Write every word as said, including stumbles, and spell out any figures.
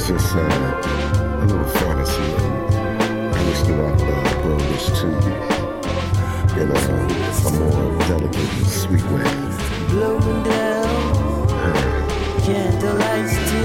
It's just uh, a little fantasy, and I wish that I could uh, bring this to you in a, a more delicate and sweet way. Blowing down, candlelight still.